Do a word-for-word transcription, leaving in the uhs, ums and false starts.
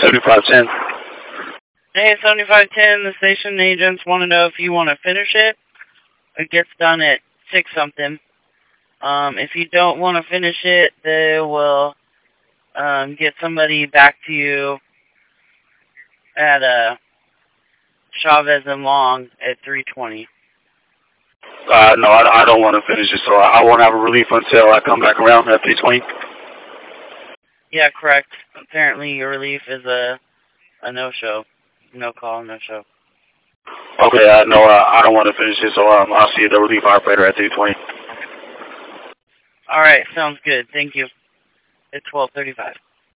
seventy-five ten. Hey, seventy-five ten, the station agents want to know if you want to finish it. It gets done at six something. Um, if you don't want to finish it, they will um, get somebody back to you at uh, Chavez and Long at three twenty. Uh, no, I, I don't want to finish it, so I, I won't have a relief until I come back around at three twenty. Yeah, correct. Apparently your relief is a, a no-show. No call, no-show. Okay, uh, no, uh, I don't want to finish it, so um, I'll see the relief operator at three twenty. All right, sounds good. Thank you. It's twelve thirty-five.